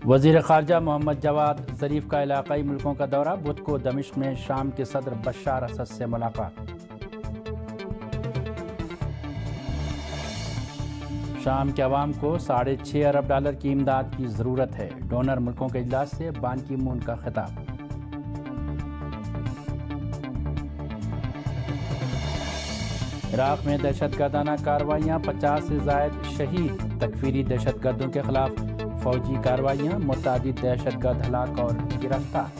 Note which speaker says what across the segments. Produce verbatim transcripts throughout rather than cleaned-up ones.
Speaker 1: وزیر خارجہ محمد Javad Zarif کا علاقائی ملکوں کا دورہ، بدھ کو دمشق میں شام کے صدر بشار اسد سے ملاقات۔ شام کے عوام کو ساڑھے چھ ارب ڈالر کی امداد کی ضرورت ہے، ڈونر ملکوں کے اجلاس سے بان کی مون کا خطاب۔ عراق میں دہشت گردانہ کارروائیاں، پچاس سے زائد شہید، تکفیری دہشت گردوں کے خلاف فوجی کارروائیاں، متعدد دہشت گرد ہلاک اور گرفتار۔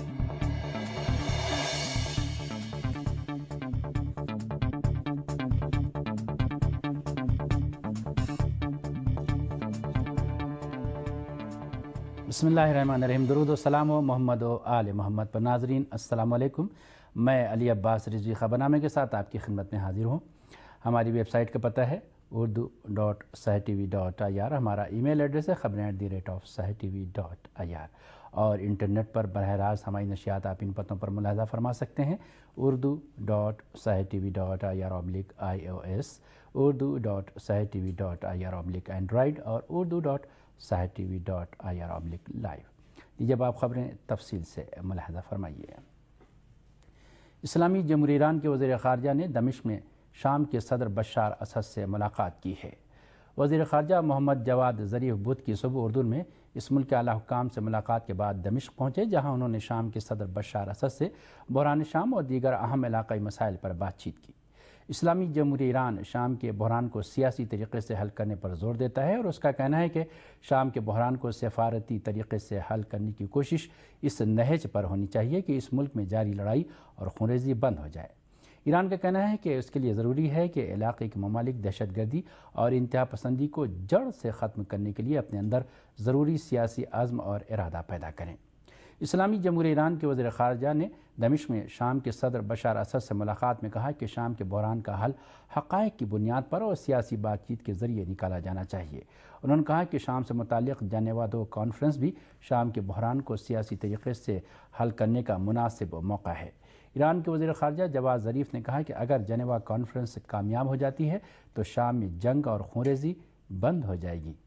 Speaker 1: بسم اللہ الرحمن الرحیم۔ درود و سلام و محمد و آل محمد پر ناظرین السلام علیکم۔ میں علی عباس رضوی خبرنامے کے ساتھ آپ کی خدمت میں حاضر ہوں۔ ہماری ویب سائٹ کا پتہ ہے Urdu dot Sahar T V dot I R, ہمارا ای میل ایڈریس ہے خبریں at the rate of Sahar T V dot I R, اور انٹرنیٹ پر براہ راست ہماری نشریات آپ ان پتوں پر ملاحظہ فرما سکتے ہیں: Urdu dot Sahar T V dot I R oblique I O S, Urdu dot Sahar T V dot I R oblique android, اور Urdu dot Sahar T V dot I R oblique live. جب آپ خبریں تفصیل سے ملاحظہ فرمائیے۔ اسلامی جمہوریہ ایران کے وزیر خارجہ نے دمشق میں شام کے صدر بشار اسد سے ملاقات کی ہے۔ وزیر خارجہ محمد جواد ظریف بدھ کی صبح اردن میں اس ملک کے اعلیٰ حکام سے ملاقات کے بعد دمشق پہنچے، جہاں انہوں نے شام کے صدر بشار اسد سے بحران شام اور دیگر اہم علاقائی مسائل پر بات چیت کی۔ اسلامی جمہوریہ ایران شام کے بحران کو سیاسی طریقے سے حل کرنے پر زور دیتا ہے، اور اس کا کہنا ہے کہ شام کے بحران کو سفارتی طریقے سے حل کرنے کی کوشش اس نہج پر ہونی چاہیے کہ اس ملک میں جاری لڑائی اور خونریزی بند ہو جائے۔ ایران کا کہنا ہے کہ اس کے لیے ضروری ہے کہ علاقے کے ممالک دہشت گردی اور انتہا پسندی کو جڑ سے ختم کرنے کے لیے اپنے اندر ضروری سیاسی عزم اور ارادہ پیدا کریں۔ اسلامی جمہوریہ ایران کے وزیر خارجہ نے دمشق میں شام کے صدر بشار اسد سے ملاقات میں کہا کہ شام کے بحران کا حل حقائق کی بنیاد پر اور سیاسی بات چیت کے ذریعے نکالا جانا چاہیے۔ انہوں نے کہا کہ شام سے متعلق جنیوا دو کانفرنس بھی شام کے بحران کو سیاسی طریقے سے حل کرنے کا مناسب موقع ہے۔ ایران کے وزیر خارجہ جواد ظریف نے کہا کہ اگر جنیوا کانفرنس کامیاب ہو جاتی ہے تو شام میں جنگ اور خونریزی بند ہو جائے گی۔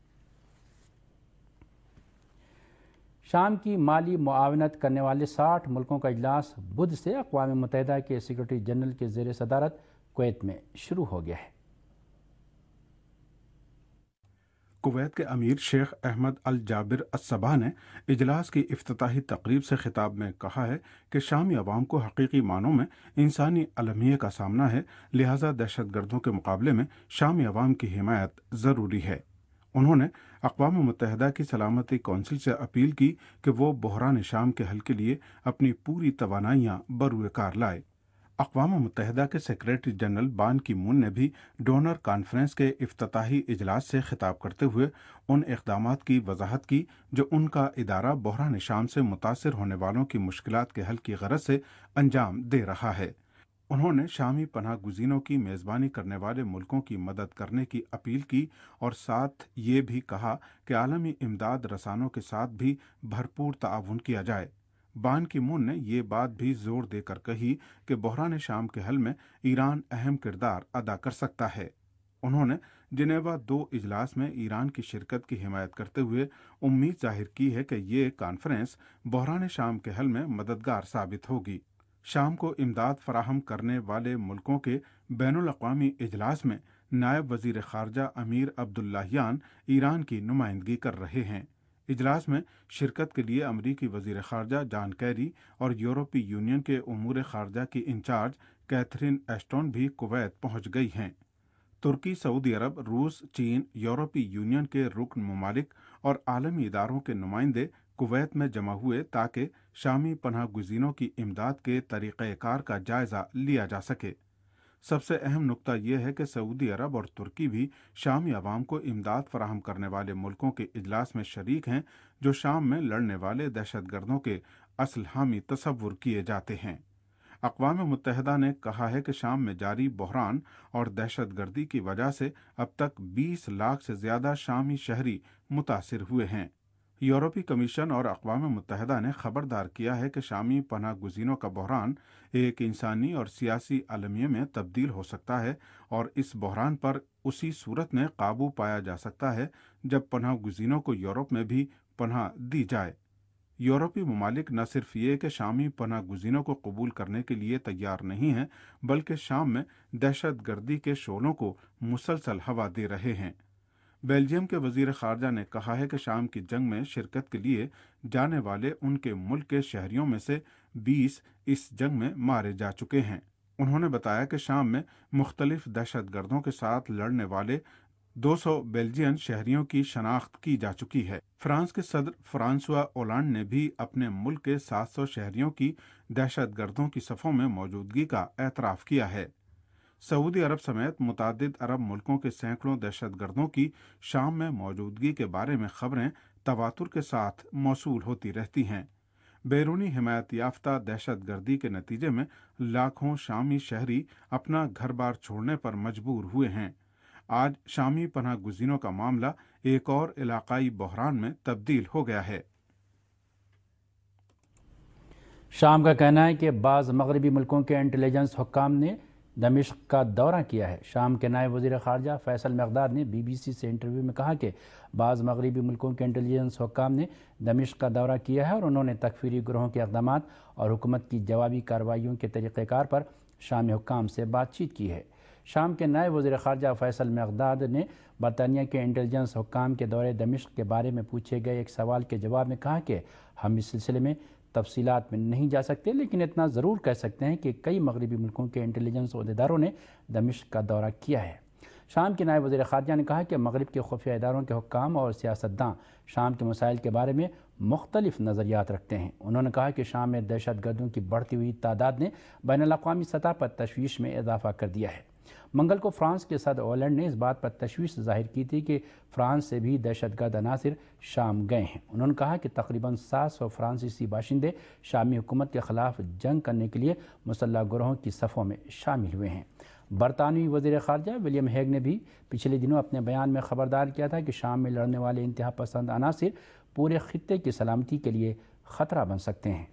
Speaker 1: شام کی مالی معاونت کرنے والے ساٹھ ملکوں کا اجلاس بدھ سے اقوام متحدہ کے سیکرٹری جنرل کے زیر صدارت کویت میں شروع ہو گیا ہے۔
Speaker 2: کویت کے امیر شیخ احمد الجابر الصباح نے اجلاس کی افتتاحی تقریب سے خطاب میں کہا ہے کہ شامی عوام کو حقیقی معنوں میں انسانی المیہ کا سامنا ہے، لہٰذا دہشت گردوں کے مقابلے میں شامی عوام کی حمایت ضروری ہے۔ انہوں نے اقوام متحدہ کی سلامتی کونسل سے اپیل کی کہ وہ بحران شام کے حل کے لیے اپنی پوری توانائیاں بروئے کار لائے۔ اقوام متحدہ کے سیکریٹری جنرل بان کی مون نے بھی ڈونر کانفرنس کے افتتاحی اجلاس سے خطاب کرتے ہوئے ان اقدامات کی وضاحت کی جو ان کا ادارہ بحران شام سے متاثر ہونے والوں کی مشکلات کے حل کی غرض سے انجام دے رہا ہے۔ انہوں نے شامی پناہ گزینوں کی میزبانی کرنے والے ملکوں کی مدد کرنے کی اپیل کی اور ساتھ یہ بھی کہا کہ عالمی امداد رسانوں کے ساتھ بھی بھرپور تعاون کیا جائے۔ بان کی مون نے یہ بات بھی زور دے کر کہی کہ بحران شام کے حل میں ایران اہم کردار ادا کر سکتا ہے۔ انہوں نے جنیوا دو اجلاس میں ایران کی شرکت کی حمایت کرتے ہوئے امید ظاہر کی ہے کہ یہ کانفرنس بحران شام کے حل میں مددگار ثابت ہوگی۔ شام کو امداد فراہم کرنے والے ملکوں کے بین الاقوامی اجلاس میں نائب وزیر خارجہ امیر عبداللہیان ایران کی نمائندگی کر رہے ہیں۔ اجلاس میں شرکت کے لیے امریکی وزیر خارجہ جان کیری اور یورپی یونین کے امور خارجہ کی انچارج کیتھرین ایشٹون بھی کویت پہنچ گئی ہیں۔ ترکی، سعودی عرب، روس، چین، یورپی یونین کے رکن ممالک اور عالمی اداروں کے نمائندے کویت میں جمع ہوئے تاکہ شامی پناہ گزینوں کی امداد کے طریقہ کار کا جائزہ لیا جا سکے۔ سب سے اہم نقطہ یہ ہے کہ سعودی عرب اور ترکی بھی شامی عوام کو امداد فراہم کرنے والے ملکوں کے اجلاس میں شریک ہیں جو شام میں لڑنے والے دہشت گردوں کے اصل حامی تصور کیے جاتے ہیں۔ اقوام متحدہ نے کہا ہے کہ شام میں جاری بحران اور دہشت گردی کی وجہ سے اب تک بیس لاکھ سے زیادہ شامی شہری متاثر ہوئے ہیں۔ یورپی کمیشن اور اقوام متحدہ نے خبردار کیا ہے کہ شامی پناہ گزینوں کا بحران ایک انسانی اور سیاسی المیہ میں تبدیل ہو سکتا ہے، اور اس بحران پر اسی صورت میں قابو پایا جا سکتا ہے جب پناہ گزینوں کو یورپ میں بھی पनाह दी जाए। यूरोपीय ममालिक न सिर्फ ये कि शामी पनाह गुज़ीनों को कबूल करने के लिए तैयार नहीं हैं, बल्कि शाम में दहशत गर्दी के शोलों को मुसलसल हवा दे रहे हैं। बेल्जियम के वजीर खारजा ने कहा है कि शाम की जंग में शिरकत के लिए जाने वाले उनके मुल्क के शहरियों में से बीस इस जंग में मारे जा चुके हैं। उन्होंने बताया कि शाम में मुख्तलिफ दहशत गर्दों के साथ लड़ने वाले दो सौ बेल्जियन शहरियों की शनाख्त की जा चुकी है। फ्रांस के सदर फ्रांसवा ओलांड ने भी अपने मुल्क के सात सौ शहरियों की दहशत गर्दों की सफ़ों में मौजूदगी का एतराफ़ किया है। सऊदी अरब समेत मुतादिद अरब मुल्कों के सैकड़ों दहशत गर्दों की शाम में मौजूदगी के बारे में खबरें तवातुर के साथ मौसूल होती रहती हैं। बैरूनी हिमायत याफ्ता दहशत गर्दी के नतीजे में लाखों शामी शहरी अपना घर बार छोड़ने पर मजबूर हुए हैं। आज शामी पनाह गुज़ीनों का मामला एक और इलाकाई बहरान में तब्दील हो गया है।
Speaker 1: शाम का कहना है कि बाज़ मगरबी मुल्कों के इंटेलिजेंस हुक्काम ने दमिश्क का दौरा किया है। शाम के नायब वज़ीर ख़ारजा फैसल मक़दाद ने बी बी सी से इंटरव्यू में कहा कि बाज़ मगरबी मुल्कों के इंटेलिजेंस हुक्काम ने दमिश्क का दौरा किया है और उन्होंने तकफ़ीरी ग्रोहों के इक़दामात और हुकूमत की जवाबी कार्रवाइयों के तरीक़ेकार पर शामी हुक्काम से बातचीत की है। शाम के नायब वज़ीर ख़ारजा फैसल मक़दाद ने बरतानिया के इंटेलिजेंस हुक्काम के दौरे दमिश्क के बारे में पूछे गए एक सवाल के जवाब में कहा कि हम इस सिलसिले में तफसीलात में नहीं जा सकते, लेकिन इतना ज़रूर कह सकते हैं कि कई मगरबी मुल्कों के इंटेलिजेंस अहदेदारों ने दमिश्क का दौरा किया है। शाम के नायब वज़ीर ख़ारजा ने कहा कि मगरब के खुफिया इदारों के हुक्काम और सियासतदां शाम के मसाइल के बारे में मुख्तलिफ नज़रियात रखते हैं। उन्होंने कहा कि शाम में दहशत गर्दों की बढ़ती हुई तादाद ने बैनुल अक़वामी सतह पर तशवीश में इजाफा कर दिया है। मंगल को फ्रांस के सदर ओलैंड ने इस बात पर तशवीश ज़ाहिर की थी कि फ्रांस से भी दहशतगर्द अनासिर शाम गए हैं। उन्होंने कहा कि तकरीबन सात सौ फ्रांसीसी बाशिंदे शामी हुकूमत के ख़िलाफ़ जंग करने के लिए मुसल्लह ग्रोहों की सफ़ों में शामिल हुए हैं। बरतानवी वज़ीर ख़ारजा विलियम हेग ने भी पिछले दिनों अपने बयान में ख़बरदार किया था कि शाम में लड़ने वाले इंतहा पसंद अनासिर पूरे खित्ते की सलामती के लिए ख़तरा बन सकते हैं।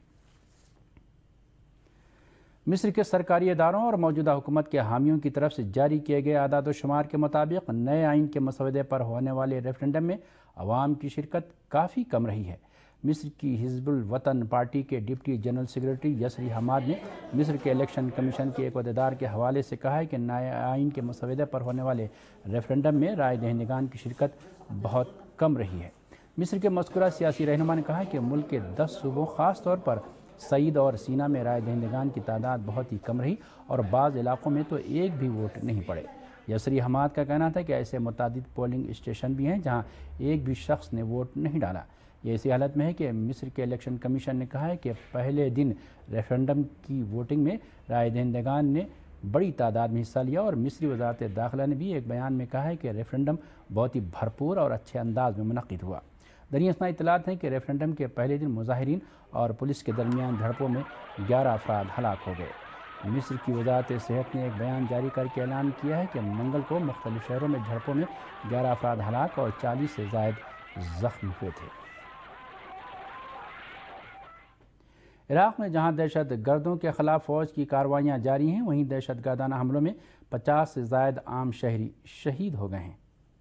Speaker 1: मिस्र के सरकारी इदारों और मौजूदा हुकूमत के हामियों की तरफ से जारी किए गए आदाद व शुमार के मुताबिक नए आइन के मसवदे पर होने वाले रेफरेंडम में अवाम की शिरकत काफ़ी कम रही है। मिस्र की हिज़्बुल वतन पार्टी के डिप्टी जनरल सेक्रेटरी यसरी हमाद ने मिस्र के इलेक्शन कमीशन के एक अहदेदार के हवाले से कहा है कि नए आइन के मसवदे पर होने वाले रेफरेंडम में राय दहिंदगान की शिरकत बहुत कम रही है। मिस्र के मज़कूरा सियासी रहनुमा ने कहा कि मुल्क के दस सूबों ख़ास तौर पर सईद और सीना में राय दहिंदगान की तादाद बहुत ही कम रही और बाज़ इलाकों में तो एक भी वोट नहीं पड़े। यसरी हमाद का कहना था कि ऐसे मुतादिद पोलिंग स्टेशन भी हैं जहां एक भी शख्स ने वोट नहीं डाला। ये ऐसी हालत में है कि मिस्र के इलेक्शन कमीशन ने कहा है कि पहले दिन रेफरेंडम की वोटिंग में राय दहिंदगान ने बड़ी तादाद में हिस्सा लिया और मिस्री वज़ारत दाखिला ने भी एक बयान में कहा है कि रेफरेंडम बहुत ही भरपूर और अच्छे अंदाज में मुनक़िद हुआ। दरियासना इतलात हैं कि रेफरेंडम के पहले दिन मुजाहिरीन और पुलिस के दरमियान झड़पों में ग्यारह अफराद हलाक हो गए। मिस्र की वज़ारत सेहत ने एक बयान जारी करके ऐलान किया है कि मंगल को मुख्तलिफ शहरों में झड़पों में ग्यारह अफराद हलाक और चालीस से ज़ायद ज़ख्मी हुए थे। इराक़ में जहां दहशत गर्दों के ख़िलाफ़ फ़ौज की कार्रवाइयाँ जारी हैं, वहीं दहशत गर्दाना हमलों में पचास से ज़ायद आम शहरी शहीद हो गए हैं।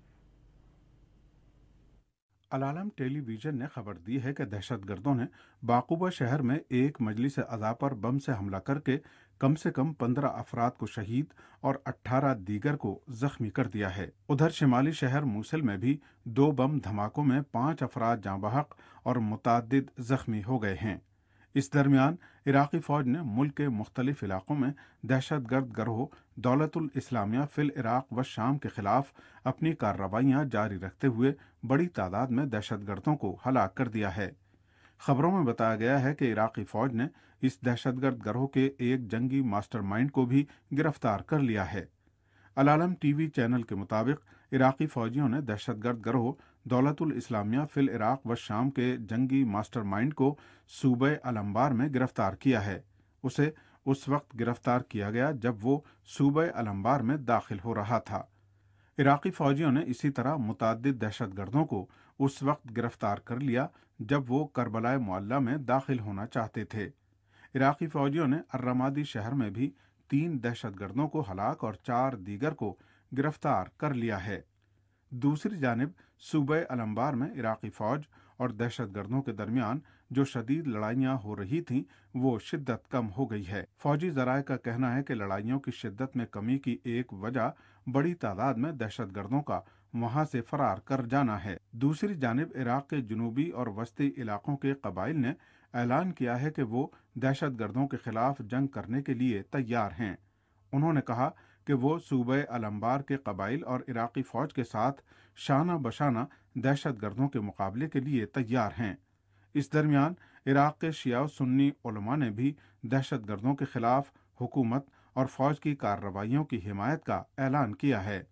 Speaker 2: अल-आलम टेलीविज़न ने खबर दी है कि दहशतगर्दों ने बाकुबा शहर में एक मजलिस अज़ा पर बम से हमला करके कम से कम पंद्रह अफराद को शहीद और अट्ठारह दीगर को जख्मी कर दिया है। उधर शिमाली शहर मूसल में भी दो बम धमाकों में पाँच अफराद जाँ बहक और मुतादिद जख्मी हो गए हैं। इस दरमियान इराक़ी फ़ौज ने मुल्क के मुख्तलिफ इलाक़ों में दहशतगर्द गिरोह दौलतुल इस्लामिया फिल इराक़ व शाम के ख़िलाफ़ अपनी कार्रवाइयाँ जारी रखते हुए बड़ी तादाद में दहशतगर्दों को हलाक कर दिया है। खबरों में बताया गया है कि इराक़ी फ़ौज ने इस दहशतगर्द गिरोह के एक जंगी मास्टरमाइंड को भी गिरफ्तार कर लिया है। अल-आलम टीवी चैनल के मुताबिक इराक़ी फ़ौजियों ने दहशतगर्द गिरोह दौलतुल इस्लामिया फिल इराक़ व शाम के जंगी मास्टरमाइंड को सूबे अल-अंबार में गिरफ्तार किया है। उसे उस वक्त गिरफ्तार किया गया जब वो सूबे अल-अंबार में दाखिल हो रहा था। इराक़ी फ़ौजियों ने इसी तरह मुताद्दिद दहशतगर्दों को उस वक्त गिरफ्तार कर लिया जब वो करबलाए मुअल्ला में दाखिल होना चाहते थे। इराक़ी फ़ौजियों ने अर्रमादी शहर में भी तीन दहशतगर्दों को हलाक और चार दीगर को गिरफ्तार कर लिया है। दूसरी जानिब सूबे अल-अंबार में इराक़ी फ़ौज اور دہشت گردوں کے درمیان جو شدید لڑائیاں ہو رہی تھیں وہ شدت کم ہو گئی ہے۔ فوجی ذرائع کا کہنا ہے کہ لڑائیوں کی شدت میں کمی کی ایک وجہ بڑی تعداد میں دہشت گردوں کا وہاں سے فرار کر جانا ہے۔ دوسری جانب عراق کے جنوبی اور وسطی علاقوں کے قبائل نے اعلان کیا ہے کہ وہ دہشت گردوں کے خلاف جنگ کرنے کے لیے تیار ہیں۔ انہوں نے کہا کہ وہ صوبہ الانبار کے قبائل اور عراقی فوج کے ساتھ شانہ بشانہ دہشت گردوں کے مقابلے کے لیے تیار ہیں۔ اس درمیان عراق کے شیعہ و سنی علماء نے بھی دہشت گردوں کے خلاف حکومت اور فوج کی کارروائیوں کی حمایت کا اعلان کیا ہے۔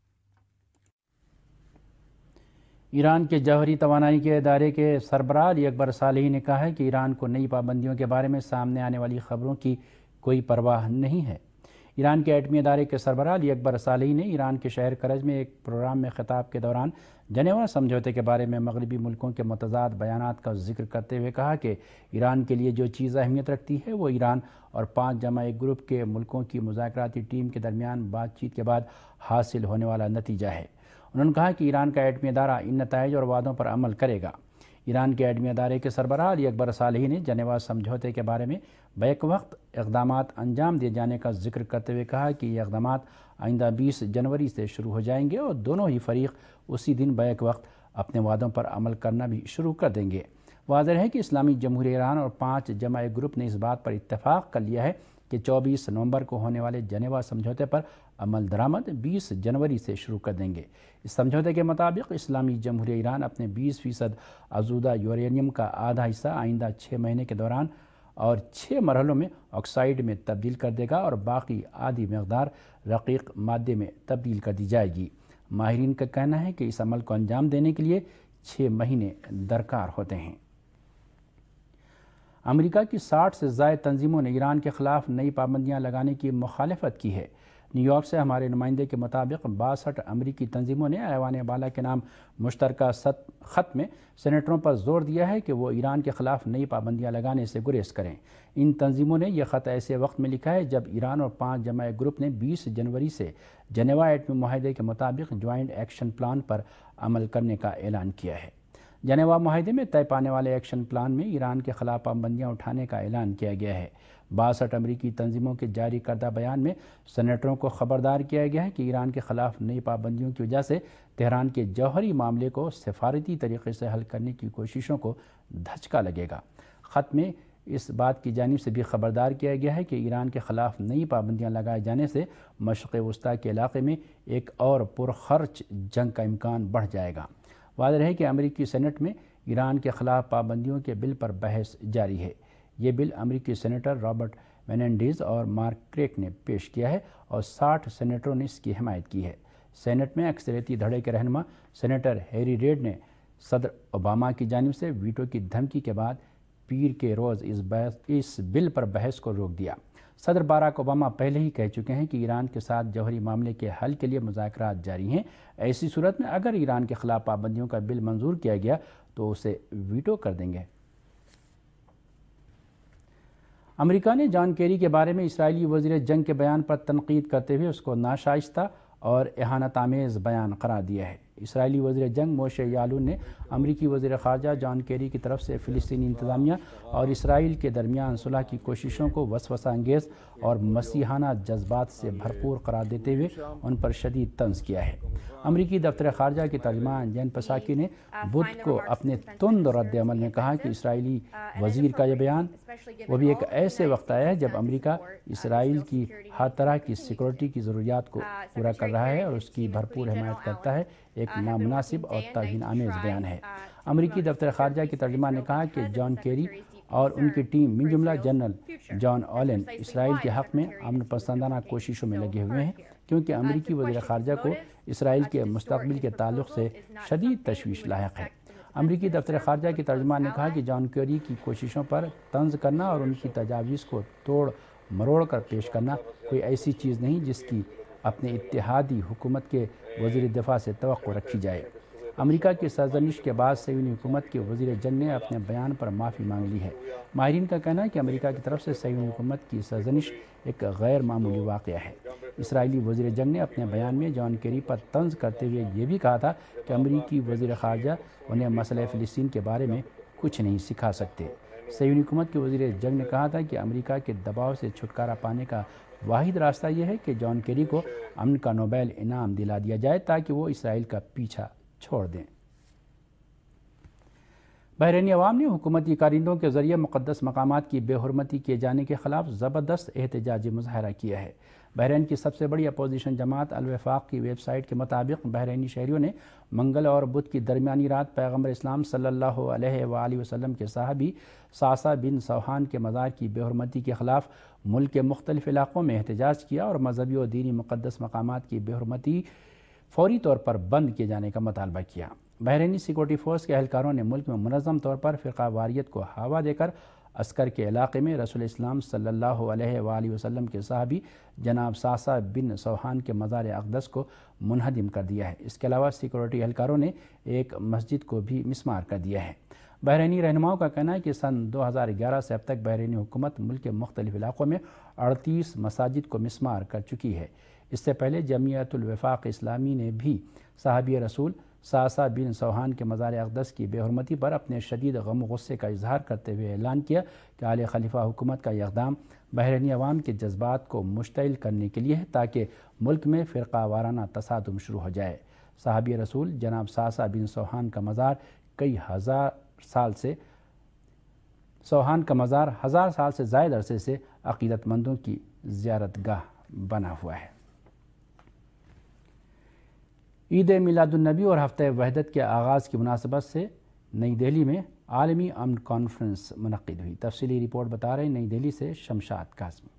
Speaker 1: ایران کے جوہری توانائی کے ادارے کے سربراہ علی اکبر صالحی نے کہا ہے کہ ایران کو نئی پابندیوں کے بارے میں سامنے آنے والی خبروں کی کوئی پرواہ نہیں ہے۔ ایران کے ایٹمی ادارے کے سربراہ علی اکبر صالحی نے ایران کے شہر کرج میں ایک پروگرام میں خطاب کے دوران جنیوا سمجھوتے کے بارے میں مغربی ملکوں کے متضاد بیانات کا ذکر کرتے ہوئے کہا کہ ایران کے لیے جو چیز اہمیت رکھتی ہے وہ ایران اور پانچ جمع ایک گروپ کے ملکوں کی مذاکراتی ٹیم کے درمیان بات چیت کے بعد حاصل ہونے والا نتیجہ ہے۔ انہوں نے کہا کہ ایران کا ایٹمی ادارہ ان نتائج اور وعدوں پر عمل کرے گا۔ ایران کے ایٹمی ادارے کے سربراہ علی اکبر صالحی نے جنیوا سمجھوتے کے بارے میں بیک وقت اقدامات انجام دیے جانے کا ذکر کرتے ہوئے کہا کہ یہ اقدامات آئندہ بیس جنوری سے شروع ہو جائیں گے اور دونوں ہی فریق اسی دن بیک وقت اپنے وعدوں پر عمل کرنا بھی شروع کر دیں گے۔ واضح ہے کہ اسلامی جمہوریہ ایران اور پانچ جمع ایک گروپ نے اس بات پر اتفاق کر لیا ہے کہ چوبیس نومبر کو ہونے والے جنیوا سمجھوتے پر عمل درآمد بیس جنوری سے شروع کر دیں گے۔ اس سمجھوتے کے مطابق اسلامی جمہوریہ ایران اپنے بیس فیصد آزودہ یورینیم کا آدھا حصہ آئندہ چھ مہینے کے دوران اور چھ مرحلوں میں آکسائڈ میں تبدیل کر دے گا اور باقی آدھی مقدار رقیق مادے میں تبدیل کر دی جائے گی۔ ماہرین کا کہنا ہے کہ اس عمل کو انجام دینے کے لیے چھ مہینے درکار ہوتے ہیں۔ امریکہ کی ساٹھ سے زائد تنظیموں نے ایران کے خلاف نئی پابندیاں لگانے کی مخالفت کی ہے۔ نیو یارک سے ہمارے نمائندے کے مطابق باسٹھ امریکی تنظیموں نے ایوان بالا کے نام مشترکہ خط میں سینیٹروں پر زور دیا ہے کہ وہ ایران کے خلاف نئی پابندیاں لگانے سے گریز کریں۔ ان تنظیموں نے یہ خط ایسے وقت میں لکھا ہے جب ایران اور پانچ جمع ایک گروپ نے بیس جنوری سے جنیوا ایٹمی معاہدے کے مطابق جوائنٹ ایکشن پلان پر عمل کرنے کا اعلان کیا ہے۔ جنیوا معاہدے میں طے پانے والے ایکشن پلان میں ایران کے خلاف پابندیاں اٹھانے کا اعلان کیا گیا ہے۔ باسٹھ امریکی تنظیموں کے جاری کردہ بیان میں سینیٹروں کو خبردار کیا گیا ہے کہ ایران کے خلاف نئی پابندیوں کی وجہ سے تہران کے جوہری معاملے کو سفارتی طریقے سے حل کرنے کی کوششوں کو دھچکا لگے گا۔ خط میں اس بات کی جانب سے بھی خبردار کیا گیا ہے کہ ایران کے خلاف نئی پابندیاں لگائے جانے سے مشرق وسطیٰ کے علاقے میں ایک اور پرخرچ جنگ کا امکان بڑھ جائے گا۔ واضح ہے کہ امریکی سینٹ میں ایران کے خلاف پابندیوں کے بل پر بحث جاری ہے۔ یہ بل امریکی سینیٹر رابرٹ میننڈیز اور مارک کریک نے پیش کیا ہے اور ساٹھ سینیٹروں نے اس کی حمایت کی ہے۔ سینٹ میں اکثریتی دھڑے کے رہنما سینیٹر ہیری ریڈ نے صدر اوباما کی جانب سے ویٹو کی دھمکی کے بعد پیر کے روز اس اس بل پر بحث کو روک دیا۔ صدر باراک اوباما پہلے ہی کہہ چکے ہیں کہ ایران کے ساتھ جوہری معاملے کے حل کے لیے مذاکرات جاری ہیں۔ ایسی صورت میں اگر ایران کے خلاف پابندیوں کا بل منظور کیا گیا تو اسے ویٹو کر دیں گے۔ امریکہ نے جان کیری کے بارے میں اسرائیلی وزیر جنگ کے بیان پر تنقید کرتے ہوئے اس کو ناشائستہ اور اہانت آمیز بیان قرار دیا ہے۔ اسرائیلی وزیر جنگ موشے یالون نے امریکی وزیر خارجہ جان کیری کی طرف سے فلسطینی انتظامیہ اور اسرائیل کے درمیان صلح کی کوششوں کو وسوسہ انگیز اور مسیحانہ جذبات سے بھرپور قرار دیتے ہوئے ان پر شدید طنز کیا ہے۔ امریکی دفتر خارجہ کے ترجمان جین پساکی نے بدھ کو اپنے تند رد عمل میں کہا کہ اسرائیلی وزیر کا یہ بیان وہ بھی ایک ایسے وقت آیا ہے جب امریکہ اسرائیل کی ہر طرح کی سیکورٹی کی ضروریات کو پورا کر رہا ہے اور اس کی بھرپور حمایت کرتا ہے، ایک نامناسب اور توہین آمیز بیان ہے۔ امریکی دفتر خارجہ کے ترجمان نے کہا کہ جان کیری اور ان کی ٹیم من جملہ جنرل جان آلن اسرائیل کے حق میں امن پسندانہ کوششوں میں لگے ہوئے ہیں، کیونکہ امریکی وزیر خارجہ کو اسرائیل کے مستقبل کے تعلق سے شدید تشویش لاحق ہے۔ امریکی دفتر خارجہ کے ترجمان نے کہا کہ جان کیری کی کوششوں پر طنز کرنا اور ان کی تجاویز کو توڑ مروڑ کر پیش کرنا کوئی ایسی چیز نہیں جس کی اپنے اتحادی حکومت کے وزیر دفاع سے توقع رکھی جائے۔ امریکہ کی سرزنش کے بعد صہیونی حکومت کے وزیر جنگ نے اپنے بیان پر معافی مانگ لی ہے۔ ماہرین کا کہنا ہے کہ امریکہ کی طرف سے صہیونی حکومت کی سرزنش ایک غیر معمولی واقعہ ہے۔ اسرائیلی وزیر جنگ نے اپنے بیان میں جان کیری پر طنز کرتے ہوئے یہ بھی کہا تھا کہ امریکی وزیر خارجہ انہیں مسئلہ فلسطین کے بارے میں کچھ نہیں سکھا سکتے۔ صہیونی حکومت کے وزیر جنگ نے کہا تھا کہ امریکہ کے دباؤ سے چھٹکارا پانے کا واحد راستہ یہ ہے کہ جان کیری کو امن کا نوبیل انعام دلا دیا جائے تاکہ وہ اسرائیل کا پیچھا چھوڑ دیں۔ بحرینی عوام نے حکومتی کارندوں کے ذریعے مقدس مقامات کی بے حرمتی کیے جانے کے خلاف زبردست احتجاجی مظاہرہ کیا ہے۔ بحرین کی سب سے بڑی اپوزیشن جماعت الوفاق کی ویب سائٹ کے مطابق بحرینی شہریوں نے منگل اور بدھ کی درمیانی رات پیغمبر اسلام صلی اللہ علیہ وآلہ وسلم کے صحابی صعصع بن صوحان کے مزار کی بے حرمتی کے خلاف ملک کے مختلف علاقوں میں احتجاج کیا اور مذہبی و دینی مقدس مقامات کی بے حرمتی فوری طور پر بند کیے جانے کا مطالبہ کیا۔ بحرینی سیکورٹی فورس کے اہلکاروں نے ملک میں منظم طور پر فرقہ واریت کو ہوا دے کر عسکر کے علاقے میں رسول اسلام صلی اللہ علیہ وآلہ وسلم کے صحابی جناب صعصع بن صوحان کے مزار اقدس کو منہدم کر دیا ہے۔ اس کے علاوہ سیکورٹی اہلکاروں نے ایک مسجد کو بھی مسمار کر دیا ہے۔ بحرینی رہنماؤں کا کہنا ہے کہ سن دو ہزار گیارہ سے اب تک بحرینی حکومت ملک کے مختلف علاقوں میں اڑتیس مساجد کو مسمار کر چکی ہے۔ اس سے پہلے جمعیت الوفاق اسلامی نے بھی صحابی رسول صعصع بن صوحان کے مزار اقدس کی بے حرمتی پر اپنے شدید غم و غصے کا اظہار کرتے ہوئے اعلان کیا کہ آل خلیفہ حکومت کا یہ اقدام بحرینی عوام کے جذبات کو مشتعل کرنے کے لیے ہے تاکہ ملک میں فرقہ وارانہ تصادم شروع ہو جائے۔ صحابی رسول جناب صعصع بن صوحان کا مزار کئی ہزار سال سے صوحان کا مزار ہزار سال سے زائد عرصے سے عقیدت مندوں کی زیارت گاہ بنا ہوا ہے۔ عید میلاد النبی اور ہفتہ وحدت کے آغاز کی مناسبت سے نئی دہلی میں عالمی امن کانفرنس منعقد ہوئی۔ تفصیلی رپورٹ بتا رہے ہیں نئی دہلی سے شمشاد قاسمی۔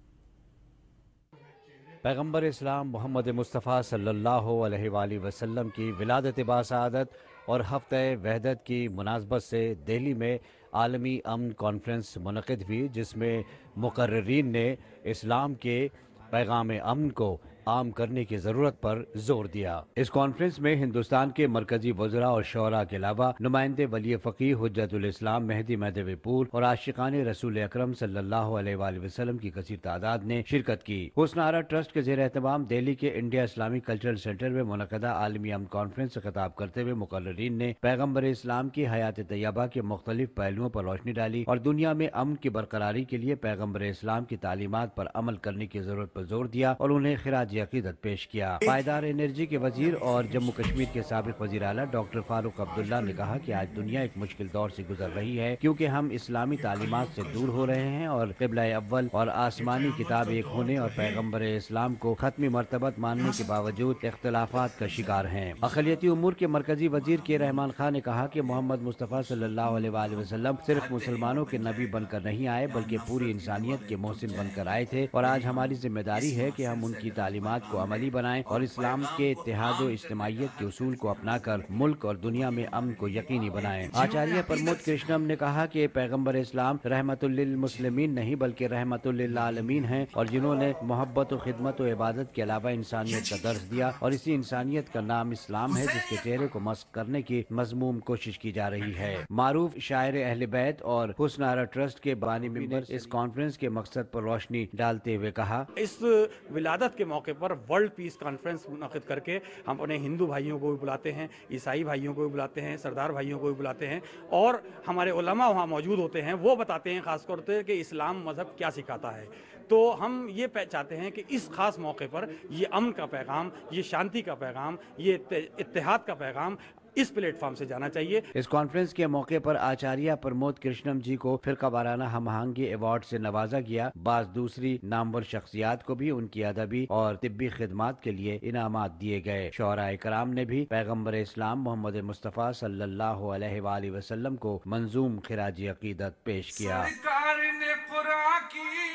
Speaker 3: پیغمبر اسلام محمد مصطفیٰ صلی اللہ علیہ وآلہ وسلم کی ولادت باسعادت اور ہفتہ وحدت کی مناسبت سے دہلی میں عالمی امن کانفرنس منعقد ہوئی، جس میں مقررین نے اسلام کے پیغام امن کو عام کرنے کی ضرورت پر زور دیا۔ اس کانفرنس میں ہندوستان کے مرکزی وزراء اور شعراء کے علاوہ نمائندے ولی فقیہ حجت الاسلام مہدی مہدوی پور اور عاشقان رسول اکرم صلی اللہ علیہ وآلہ وسلم کی کثیر تعداد نے شرکت کی۔ حسن آرا ٹرسٹ کے زیر اہتمام دہلی کے انڈیا اسلامی کلچرل سینٹر میں منعقدہ عالمی امن کانفرنس سے خطاب کرتے ہوئے مقررین نے پیغمبر اسلام کی حیات طیبہ کے مختلف پہلوؤں پر روشنی ڈالی اور دنیا میں امن کی برقراری کے لیے پیغمبر اسلام کی تعلیمات پر عمل کرنے کی ضرورت پر زور دیا اور انہیں خراج عقیدت پیش کیا۔ پائیدار انرجی کے وزیر اور جموں کشمیر کے سابق وزیر اعلیٰ ڈاکٹر فاروق عبداللہ نے کہا کہ آج دنیا ایک مشکل دور سے گزر رہی ہے کیونکہ ہم اسلامی تعلیمات سے دور ہو رہے ہیں اور قبلہ اول اور آسمانی کتاب ایک ہونے اور پیغمبر اسلام کو ختمی مرتبت ماننے کے باوجود اختلافات کا شکار ہیں۔ اقلیتی امور کے مرکزی وزیر کے رحمان خان نے کہا کہ محمد مصطفیٰ صلی اللہ علیہ وآلہ وسلم صرف مسلمانوں کے نبی بن کر نہیں آئے بلکہ پوری انسانیت کے محسن بن کر آئے تھے اور آج ہماری ذمہ داری ہے کہ ہم ان کی تعلیمات کو عملی بنائیں اور اسلام کے اتحاد و اجتماعیت کے اصول کو اپنا کر ملک اور دنیا میں امن کو یقینی بنائیں۔ آچاریہ پرمود کرشنم نے کہا کہ پیغمبر اسلام رحمت للمسلمین نہیں بلکہ رحمت للعالمین ہیں اور جنہوں نے محبت و خدمت و عبادت کے علاوہ انسانیت کا درس دیا اور اسی انسانیت کا نام اسلام ہے جس کے چہرے کو مسخ کرنے کی مذموم کوشش کی جا رہی ہے۔ معروف شاعر اہل بیت اور حسن آرا ٹرسٹ کے بانی ممبر اس کانفرنس کے مقصد پر روشنی ڈالتے ہوئے کہا،
Speaker 4: اس ولادت کے موقع پر ورلڈ پیس کانفرنس منعقد کر کے ہم اپنے ہندو بھائیوں کو بھی بلاتے ہیں، عیسائی بھائیوں کو بھی بلاتے ہیں، سردار بھائیوں کو بھی بلاتے ہیں اور ہمارے علماء وہاں موجود ہوتے ہیں، وہ بتاتے ہیں خاص طور سے کہ اسلام مذہب کیا سکھاتا ہے۔ تو ہم یہ چاہتے ہیں کہ اس خاص موقع پر یہ امن کا پیغام، یہ شانتی کا پیغام، یہ اتحاد کا پیغام اس پلیٹ فارم سے جانا چاہیے۔
Speaker 3: اس کانفرنس کے موقع پر آچاریہ پرمود کرشنم جی کو فرقہ وارانہ ہم آہنگی ایوارڈ سے نوازا گیا۔ بعض دوسری نامور شخصیات کو بھی ان کی ادبی اور طبی خدمات کے لیے انعامات دیے گئے۔ شعراء کرام نے بھی پیغمبر اسلام محمد مصطفیٰ صلی اللہ علیہ وآلہ وسلم کو منظوم خراج عقیدت پیش کیا۔
Speaker 5: سرکار نے قرآن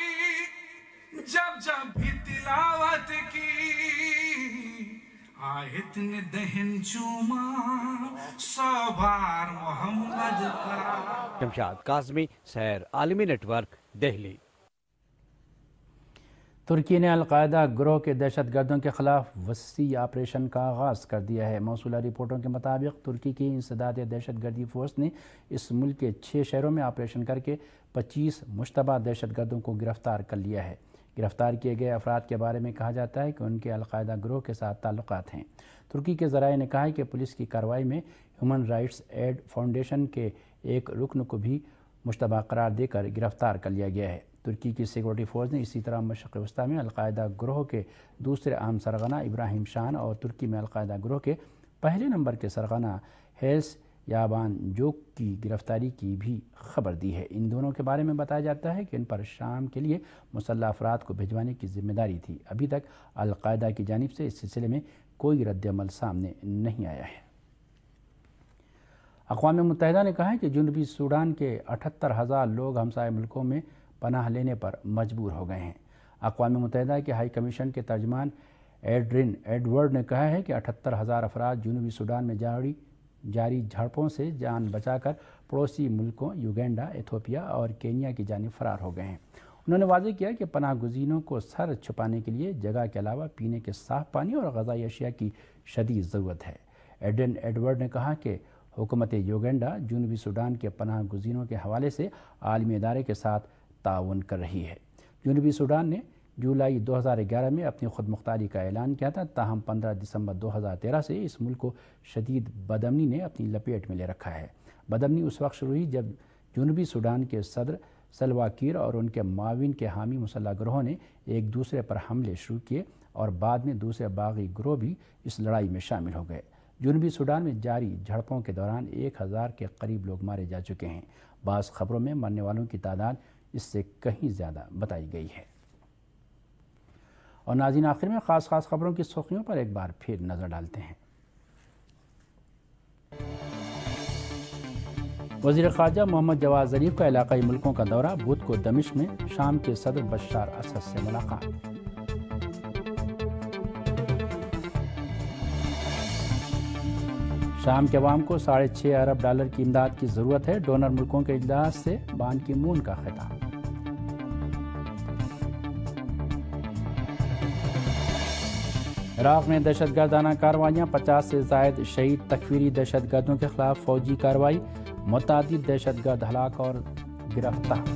Speaker 5: کی جب جب بھی تلاوت کی آیت نے دہن چوما سو بار محمد کا۔
Speaker 3: شمشاد قاسمی، سیر عالمی نیٹ ورک، دہلی۔
Speaker 1: ترکی نے القاعدہ گروہ کے دہشت گردوں کے خلاف وسیع آپریشن کا آغاز کر دیا ہے۔ موصولہ رپورٹوں کے مطابق ترکی کی انسداد دہشت گردی فورس نے اس ملک کے چھ شہروں میں آپریشن کر کے پچیس مشتبہ دہشت گردوں کو گرفتار کر لیا ہے۔ گرفتار کیے گئے افراد کے بارے میں کہا جاتا ہے کہ ان کے القاعدہ گروہ کے ساتھ تعلقات ہیں۔ ترکی کے ذرائع نے کہا ہے کہ پولیس کی کارروائی میں ہیومن رائٹس ایڈ فاؤنڈیشن کے ایک رکن کو بھی مشتبہ قرار دے کر گرفتار کر لیا گیا ہے۔ ترکی کی سیکورٹی فورس نے اسی طرح مشرق وسطیٰ میں القاعدہ گروہ کے دوسرے اہم سرغنہ ابراہیم شان اور ترکی میں القاعدہ گروہ کے پہلے نمبر کے سرغنہ ہیلس یابان جوک کی گرفتاری کی بھی خبر دی ہے۔ ان دونوں کے بارے میں بتایا جاتا ہے کہ ان پر شام کے لیے مسلح افراد کو بھجوانے کی ذمہ داری تھی۔ ابھی تک القاعدہ کی جانب سے اس سلسلے میں کوئی رد عمل سامنے نہیں آیا ہے۔ اقوام متحدہ نے کہا ہے کہ جنوبی سوڈان کے اٹھہتر ہزار لوگ ہمسائے ملکوں میں پناہ لینے پر مجبور ہو گئے ہیں۔ اقوام متحدہ کے ہائی کمیشن کے ترجمان ایڈرین ایڈورڈ نے کہا ہے کہ اٹھہتر ہزار افراد جنوبی سوڈان میں جاری جاری جھڑپوں سے جان بچا کر پڑوسی ملکوں یوگینڈا، ایتھوپیا اور کینیا کی جانب فرار ہو گئے ہیں۔ انہوں نے واضح کیا کہ پناہ گزینوں کو سر چھپانے کے لیے جگہ کے علاوہ پینے کے صاف پانی اور غذائی اشیاء کی شدید ضرورت ہے۔ ایڈرین ایڈورڈ نے کہا کہ حکومت یوگینڈا جنوبی سوڈان کے پناہ گزینوں کے حوالے سے عالمی ادارے کے ساتھ تعاون کر رہی ہے۔ جنوبی سوڈان نے جولائی دو ہزار گیارہ میں اپنی خود مختاری کا اعلان کیا تھا، تاہم پندرہ دسمبر دو ہزار تیرہ سے اس ملک کو شدید بدامنی نے اپنی لپیٹ میں لے رکھا ہے۔ بدامنی اس وقت شروع ہوئی جب جنوبی سوڈان کے صدر سلوا کیر اور ان کے معاون کے حامی مسلح گروہوں نے ایک دوسرے پر حملے شروع کیے اور بعد میں دوسرے باغی گروہ بھی اس لڑائی میں شامل ہو گئے۔ جنوبی سوڈان میں جاری جھڑپوں کے دوران ایک ہزار کے قریب لوگ مارے جا چکے ہیں۔ بعض خبروں میں مرنے والوں کی تعداد اس سے کہیں زیادہ بتائی گئی ہے۔ اور ناظرین، آخر میں خاص خاص خبروں کی سرخیوں پر ایک بار پھر نظر ڈالتے ہیں۔ وزیر خارجہ محمد جواد ظریف کا علاقائی ملکوں کا دورہ، بدھ کو دمشق میں شام کے صدر بشار اسد سے ملاقات۔ شام کے عوام کو ساڑھے چھ ارب ڈالر کی امداد کی ضرورت ہے، ڈونر ملکوں کے اجلاس سے بان کی مون کا خطاب۔ عراق میں دہشت گردانہ کارروائیاں، پچاس سے زائد شہید، تکفیری دہشت گردوں کے خلاف فوجی کارروائی، متعدد دہشت گرد ہلاک اور گرفتار۔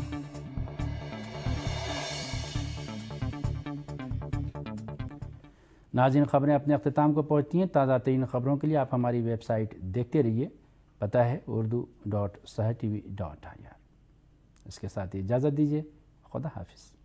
Speaker 1: ناظرین، خبریں اپنے اختتام کو پہنچتی ہیں۔ تازہ ترین خبروں کے لیے آپ ہماری ویب سائٹ دیکھتے رہیے، پتہ ہے Urdu dot Sahar T V dot I R. اس کے ساتھ ہی اجازت دیجیے، خدا حافظ۔